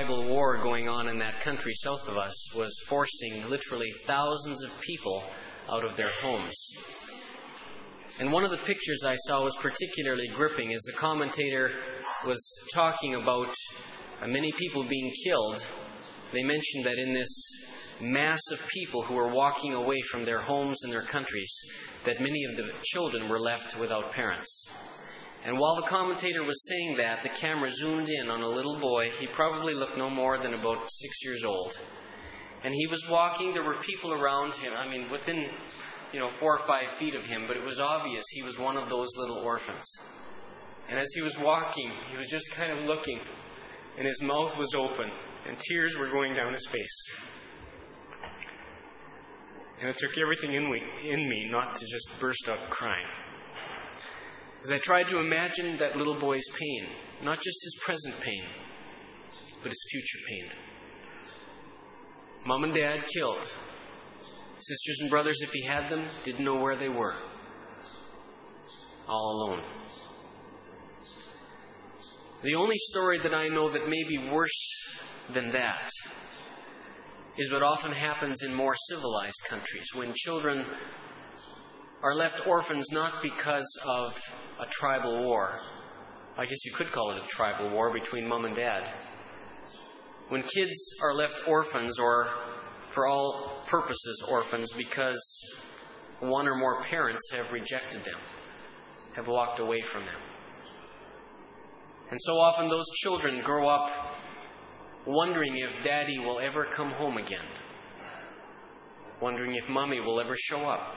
tribal war going on in that country south of us was forcing literally thousands of people out of their homes. And one of the pictures I saw was particularly gripping as the commentator was talking about many people being killed. They mentioned that in this mass of people who were walking away from their homes and their countries, that many of the children were left without parents. And while the commentator was saying that, the camera zoomed in on a little boy. He probably looked no more than about 6 years old. And he was walking. There were people around him, within 4 or 5 feet of him, but it was obvious he was one of those little orphans. And as he was walking, he was just kind of looking, and his mouth was open, and tears were going down his face. And it took everything in me not to just burst out crying. As I tried to imagine that little boy's pain, not just his present pain, but his future pain. Mom and Dad killed. Sisters and brothers, if he had them, didn't know where they were. All alone. The only story that I know that may be worse than that is what often happens in more civilized countries, when children are left orphans not because of a tribal war. I guess you could call it a tribal war between mom and dad. When kids are left orphans, or for all purposes orphans, because one or more parents have rejected them, have walked away from them. And so often those children grow up wondering if Daddy will ever come home again, wondering if Mommy will ever show up.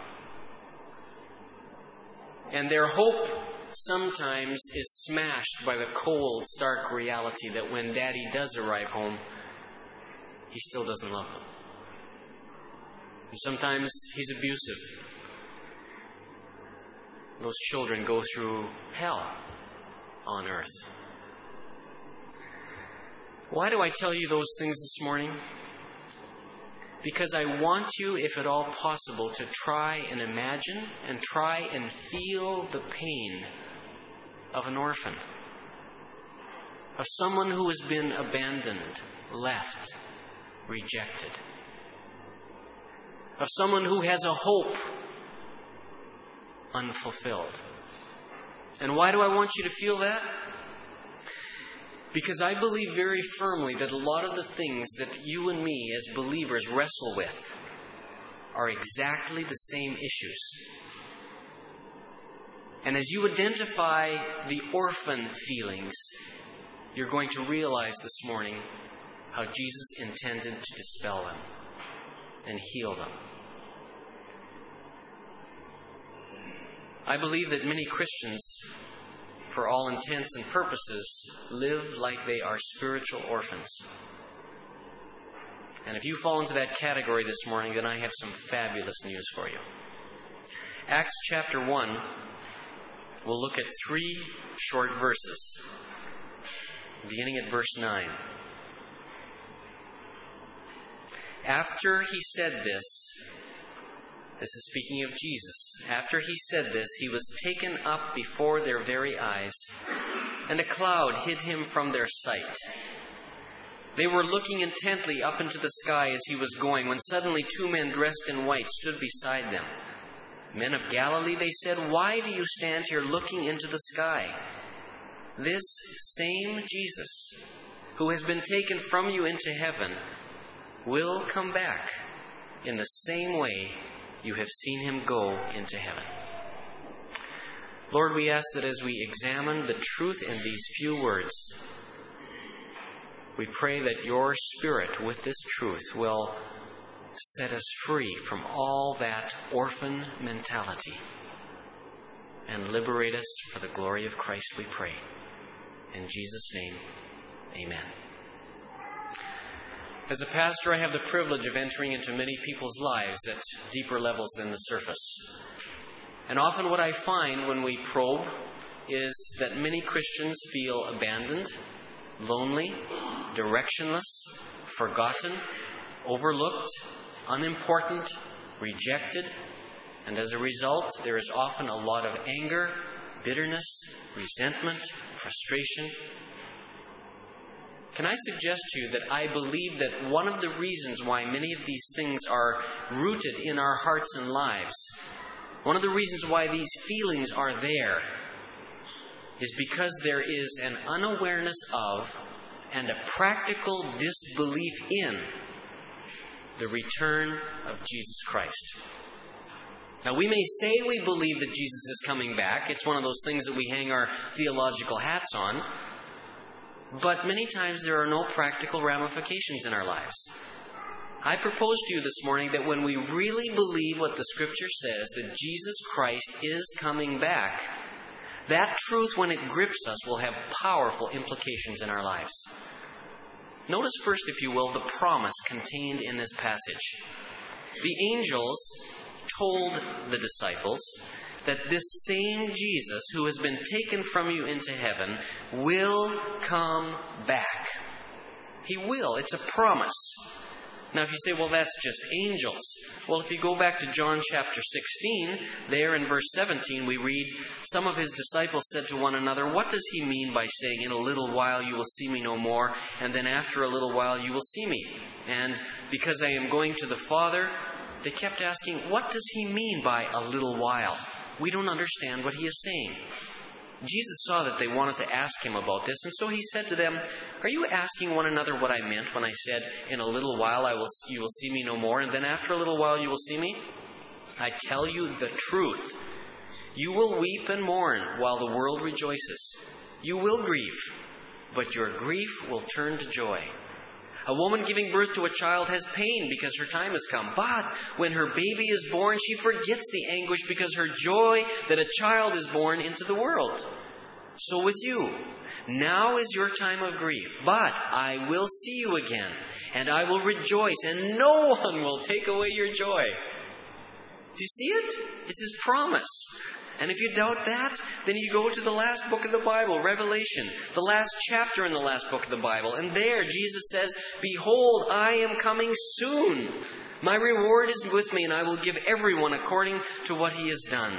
And their hope sometimes is smashed by the cold, stark reality that when Daddy does arrive home, he still doesn't love them. And sometimes he's abusive. Those children go through hell on earth. Why do I tell you those things this morning? Because I want you, if at all possible, to try and imagine and try and feel the pain of an orphan, of someone who has been abandoned, left, rejected, of someone who has a hope unfulfilled. And why do I want you to feel that? Because I believe very firmly that a lot of the things that you and me as believers wrestle with are exactly the same issues. And as you identify the orphan feelings, you're going to realize this morning how Jesus intended to dispel them and heal them. I believe that many Christians, for all intents and purposes, live like they are spiritual orphans. And if you fall into that category this morning, then I have some fabulous news for you. Acts chapter 1, we'll look at 3 short verses, beginning at verse 9. After he said this is speaking of Jesus. After he said this, he was taken up before their very eyes, and a cloud hid him from their sight. They were looking intently up into the sky as he was going, when suddenly 2 men dressed in white stood beside them. Men of Galilee, they said, why do you stand here looking into the sky? This same Jesus, who has been taken from you into heaven, will come back in the same way you have seen him go into heaven. Lord, we ask that as we examine the truth in these few words, we pray that your Spirit with this truth will set us free from all that orphan mentality and liberate us for the glory of Christ, we pray. In Jesus' name, amen. As a pastor, I have the privilege of entering into many people's lives at deeper levels than the surface. And often what I find when we probe is that many Christians feel abandoned, lonely, directionless, forgotten, overlooked, unimportant, rejected, and as a result, there is often a lot of anger, bitterness, resentment, frustration. Can I suggest to you that I believe that one of the reasons why many of these things are rooted in our hearts and lives, one of the reasons why these feelings are there, is because there is an unawareness of and a practical disbelief in the return of Jesus Christ. Now, we may say we believe that Jesus is coming back. It's one of those things that we hang our theological hats on. But many times there are no practical ramifications in our lives. I propose to you this morning that when we really believe what the Scripture says, that Jesus Christ is coming back, that truth, when it grips us, will have powerful implications in our lives. Notice first, if you will, the promise contained in this passage. The angels told the disciples that this same Jesus who has been taken from you into heaven will come back. He will. It's a promise. Now, if you say, well, that's just angels. Well, if you go back to John chapter 16, there in verse 17, we read, some of his disciples said to one another, what does he mean by saying, in a little while you will see me no more, and then after a little while you will see me? And because I am going to the Father, they kept asking, what does he mean by a little while? We don't understand what he is saying. Jesus saw that they wanted to ask him about this, and so he said to them, are you asking one another what I meant when I said, in a little while you will see me no more, and then after a little while you will see me? I tell you the truth. You will weep and mourn while the world rejoices. You will grieve, but your grief will turn to joy. A woman giving birth to a child has pain because her time has come. But when her baby is born, she forgets the anguish because her joy that a child is born into the world. So with you, now is your time of grief. But I will see you again, and I will rejoice, and no one will take away your joy. Do you see it? It's his promise. And if you doubt that, then you go to the last book of the Bible, Revelation, the last chapter in the last book of the Bible. And there Jesus says, behold, I am coming soon. My reward is with me, and I will give everyone according to what he has done.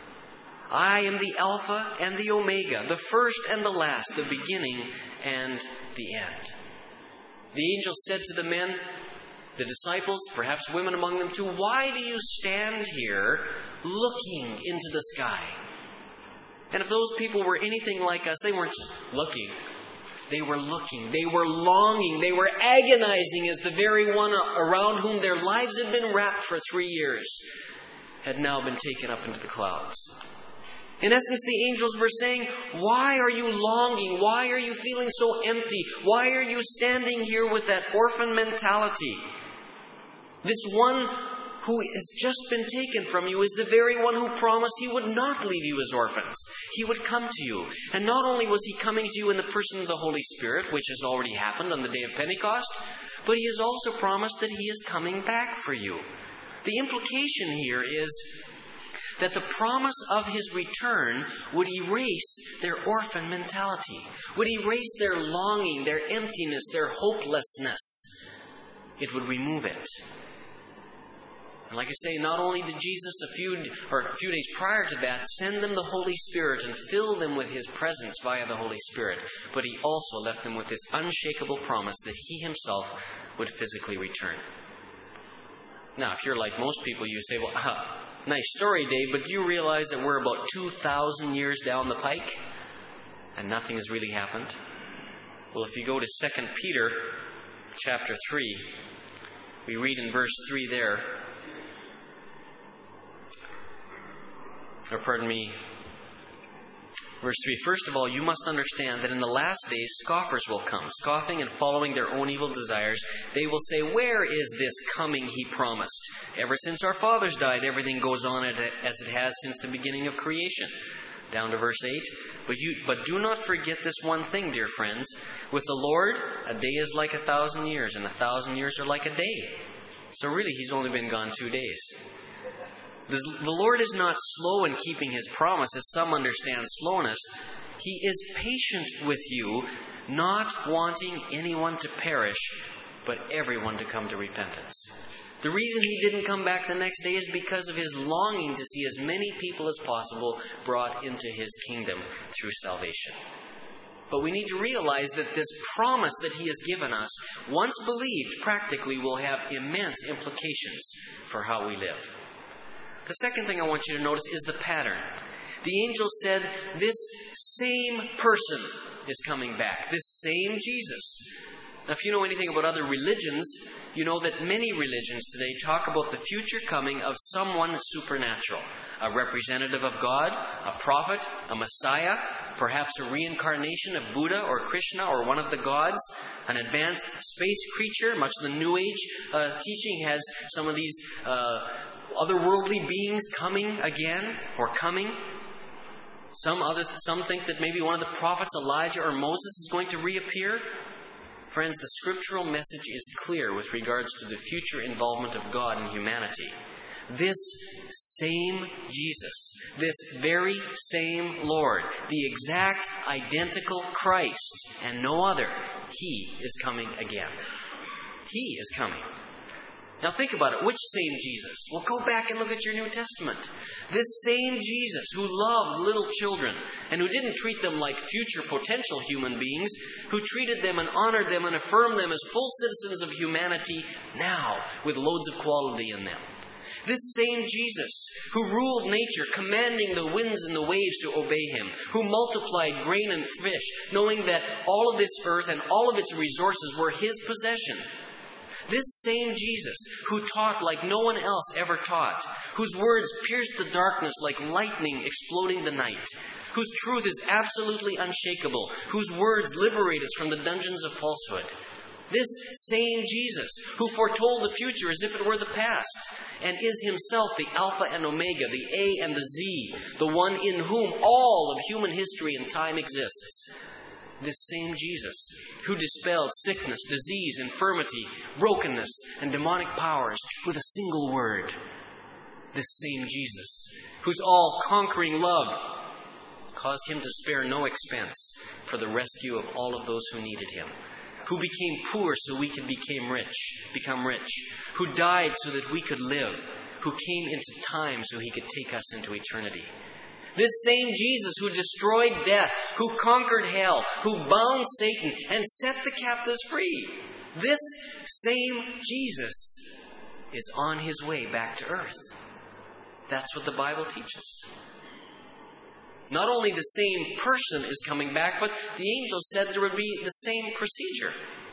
I am the Alpha and the Omega, the first and the last, the beginning and the end. The angel said to the men, the disciples, perhaps women among them too, why do you stand here looking into the sky? And if those people were anything like us, they weren't just looking. They were looking. They were longing. They were agonizing as the very one around whom their lives had been wrapped for 3 years had now been taken up into the clouds. In essence, the angels were saying, why are you longing? Why are you feeling so empty? Why are you standing here with that orphan mentality? This one who has just been taken from you is the very one who promised he would not leave you as orphans. He would come to you. And not only was he coming to you in the person of the Holy Spirit, which has already happened on the day of Pentecost, but he has also promised that he is coming back for you. The implication here is that the promise of his return would erase their orphan mentality, would erase their longing, their emptiness, their hopelessness. It would remove it. And like I say, not only did Jesus a few days prior to that send them the Holy Spirit and fill them with his presence via the Holy Spirit, but he also left them with this unshakable promise that he himself would physically return. Now, if you're like most people, you say, well, nice story, Dave, but do you realize that we're about 2,000 years down the pike and nothing has really happened? Well, if you go to 2 Peter chapter 3, we read in verse 3 there, verse 3, first of all, you must understand that in the last days scoffers will come, scoffing and following their own evil desires. They will say, where is this coming he promised? Ever since our fathers died, everything goes on as it has since the beginning of creation. Down to verse 8. But do not forget this one thing, dear friends. With the Lord, a day is like 1,000 years, and 1,000 years are like a day. So really, he's only been gone 2 days. The Lord is not slow in keeping his promise, as some understand slowness. He is patient with you, not wanting anyone to perish, but everyone to come to repentance. The reason he didn't come back the next day is because of his longing to see as many people as possible brought into his kingdom through salvation. But we need to realize that this promise that He has given us, once believed, practically will have immense implications for how we live. The second thing I want you to notice is the pattern. The angel said, this same person is coming back. This same Jesus. Now, if you know anything about other religions, you know that many religions today talk about the future coming of someone supernatural. A representative of God, a prophet, a Messiah, perhaps a reincarnation of Buddha or Krishna or one of the gods, an advanced space creature. Much of the New Age teaching has some of these otherworldly beings coming again or coming. Some think that maybe one of the prophets, Elijah or Moses, is going to reappear. Friends, the scriptural message is clear with regards to the future involvement of God in humanity. This same Jesus, this very same Lord, the exact identical Christ and no other, He is coming again. He is coming. Now think about it. Which same Jesus? Well, go back and look at your New Testament. This same Jesus who loved little children and who didn't treat them like future potential human beings, who treated them and honored them and affirmed them as full citizens of humanity now with loads of quality in them. This same Jesus who ruled nature, commanding the winds and the waves to obey Him, who multiplied grain and fish, knowing that all of this earth and all of its resources were His possession. This same Jesus who taught like no one else ever taught, whose words pierced the darkness like lightning exploding the night, whose truth is absolutely unshakable, whose words liberate us from the dungeons of falsehood. This same Jesus who foretold the future as if it were the past, and is Himself the Alpha and Omega, the A and the Z, the one in whom all of human history and time exists. This same Jesus who dispelled sickness, disease, infirmity, brokenness, and demonic powers with a single word. This same Jesus whose all-conquering love caused Him to spare no expense for the rescue of all of those who needed Him. Who became poor so we could become rich, who died so that we could live, who came into time so He could take us into eternity. This same Jesus who destroyed death, who conquered hell, who bound Satan and set the captives free. This same Jesus is on His way back to earth. That's what the Bible teaches. Not only the same person is coming back, but the angel said there would be the same procedure.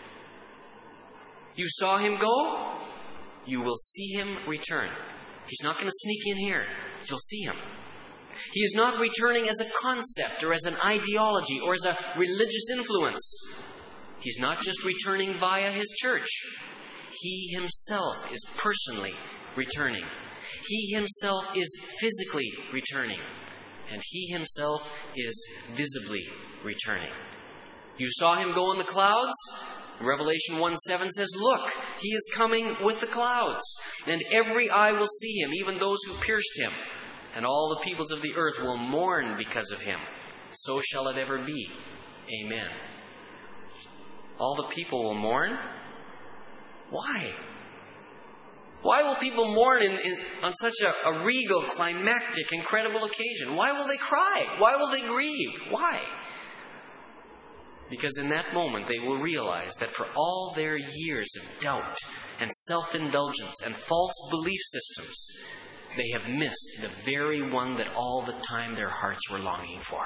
You saw Him go, you will see Him return. He's not going to sneak in here. You'll see Him. He is not returning as a concept or as an ideology or as a religious influence. He's not just returning via His church. He Himself is personally returning. He Himself is physically returning. And He Himself is visibly returning. You saw Him go in the clouds? Revelation 1:7 says, look, He is coming with the clouds, and every eye will see Him, even those who pierced Him. And all the peoples of the earth will mourn because of Him. So shall it ever be. Amen. All the people will mourn? Why? Why will people mourn on such a regal, climactic, incredible occasion? Why will they cry? Why will they grieve? Why? Because in that moment they will realize that for all their years of doubt and self-indulgence and false belief systems, they have missed the very one that all the time their hearts were longing for.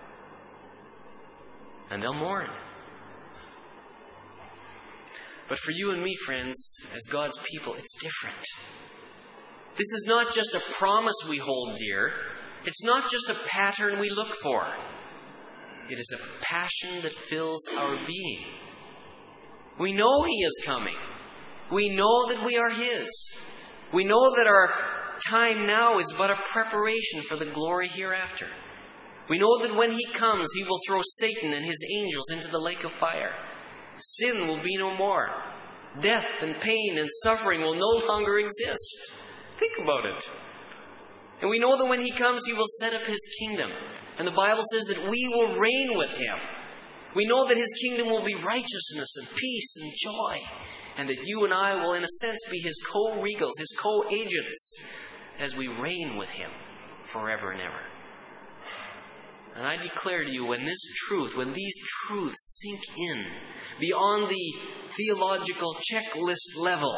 And they'll mourn. But for you and me, friends, as God's people, it's different. This is not just a promise we hold dear. It's not just a pattern we look for. It is a passion that fills our being. We know He is coming. We know that we are His. We know that our time now is but a preparation for the glory hereafter. We know that when He comes, He will throw Satan and his angels into the lake of fire. Sin will be no more. Death and pain and suffering will no longer exist. Think about it. And we know that when He comes, He will set up His kingdom. And the Bible says that we will reign with Him. We know that His kingdom will be righteousness and peace and joy. And that you and I will, in a sense, be His co-regals, His co-agents, as we reign with Him forever and ever. And I declare to you, when these truths sink in beyond the theological checklist level,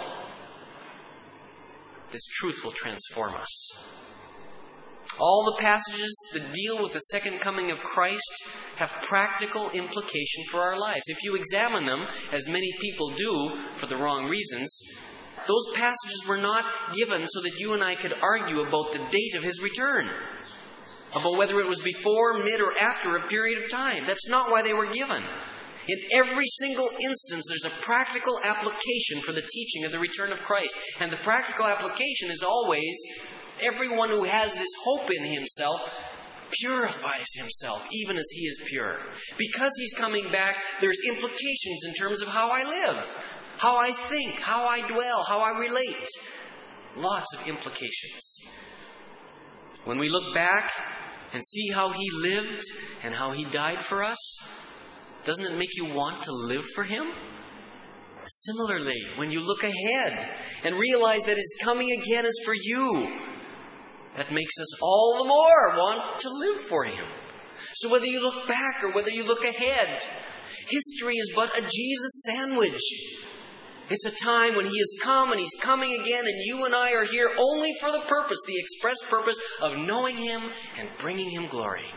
this truth will transform us. All the passages that deal with the second coming of Christ have practical implication for our lives. If you examine them, as many people do for the wrong reasons, those passages were not given so that you and I could argue about the date of His return, about whether it was before, mid, or after a period of time. That's not why they were given. In every single instance, there's a practical application for the teaching of the return of Christ. And the practical application is always, everyone who has this hope in himself purifies himself, even as He is pure. Because He's coming back, there's implications in terms of how I live, how I think, how I dwell, how I relate. Lots of implications. When we look back and see how He lived and how He died for us, doesn't it make you want to live for Him? Similarly, when you look ahead and realize that His coming again is for you, that makes us all the more want to live for Him. So whether you look back or whether you look ahead, history is but a Jesus sandwich. It's a time when He has come and He's coming again, and you and I are here only for the purpose, the express purpose of knowing Him and bringing Him glory.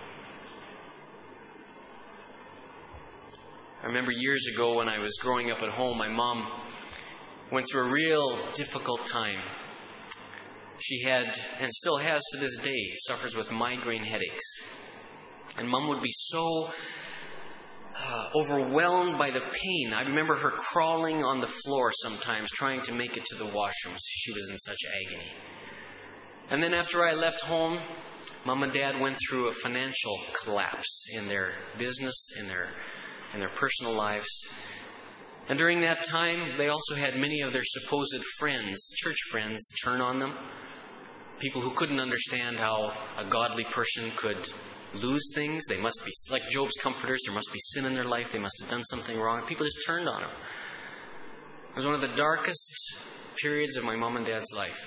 I remember years ago when I was growing up at home, my mom went through a real difficult time. She had, and still has to this day, suffers with migraine headaches. And Mom would be so overwhelmed by the pain. I remember her crawling on the floor sometimes, trying to make it to the washroom. She was in such agony. And then after I left home, Mom and Dad went through a financial collapse in their business, in their personal lives. And during that time, they also had many of their supposed friends, church friends, turn on them. People who couldn't understand how a godly person could lose things. They must be, like Job's comforters, there must be sin in their life. They must have done something wrong. People just turned on them. It was one of the darkest periods of my mom and dad's life.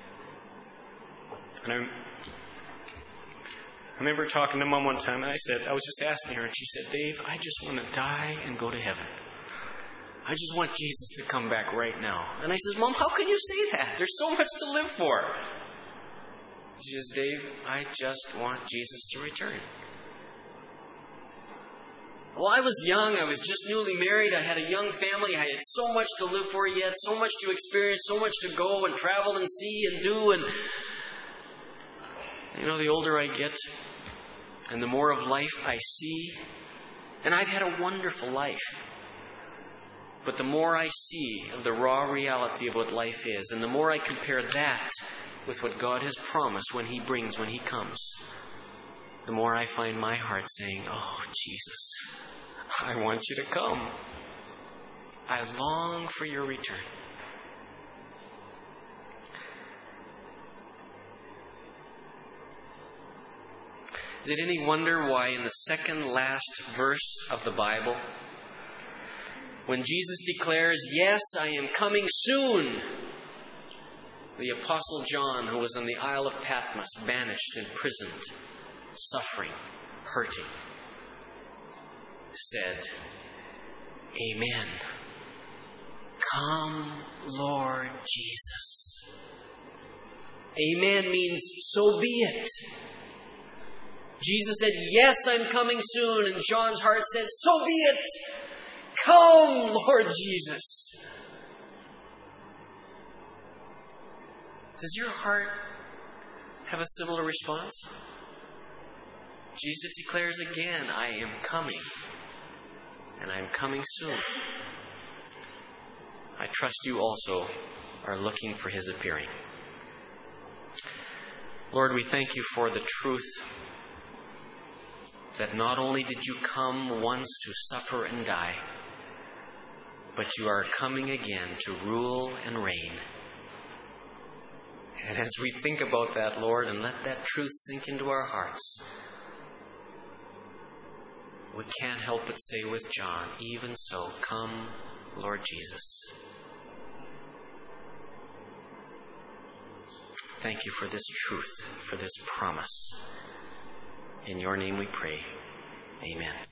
And I remember talking to Mom one time, and I was just asking her, and she said, "Dave, I just want to die and go to heaven. I just want Jesus to come back right now." And I said, "Mom, how can you say that? There's so much to live for." She says, "Dave, I just want Jesus to return." Well, I was young. I was just newly married. I had a young family. I had so much to live for yet, so much to experience, so much to go and travel and see and do. And the older I get and the more of life I see, and I've had a wonderful life. But the more I see of the raw reality of what life is, and the more I compare that with what God has promised when He comes, the more I find my heart saying, "Oh, Jesus, I want you to come. I long for your return." Is it any wonder why in the second last verse of the Bible, when Jesus declares, "Yes, I am coming soon," the Apostle John, who was on the Isle of Patmos, banished, imprisoned, suffering, hurting, said, "Amen. Come, Lord Jesus." Amen means so be it. Jesus said, "Yes, I'm coming soon." And John's heart said, "So be it. Come, Lord Jesus." Does your heart have a similar response? Jesus declares again, "I am coming, and I am coming soon." I trust you also are looking for His appearing. Lord, we thank you for the truth that not only did you come once to suffer and die, but you are coming again to rule and reign. And as we think about that, Lord, and let that truth sink into our hearts, we can't help but say with John, "Even so, come, Lord Jesus." Thank you for this truth, for this promise. In your name we pray. Amen.